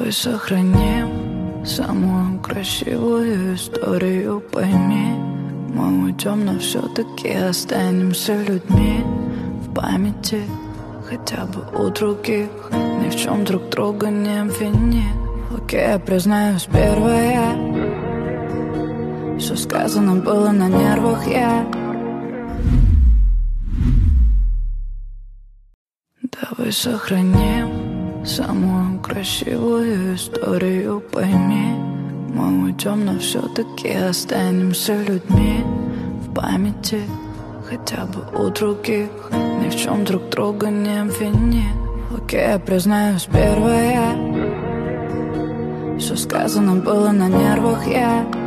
Давай сохраним самую красивую историю, пойми. Мы уйдем, но все-таки останемся людьми в памяти, хотя бы у других. Ни в чем друг друга не обвини. Окей, я признаюсь, первое, все сказано было на нервах, я. Давай сохраним самую красивую историю, пойми. Мы уйдем, но все-таки останемся людьми в памяти, хотя бы у других. Ни в чем друг друга не обвини. Окей, я признаюсь, первое, все сказано было на нервах, я.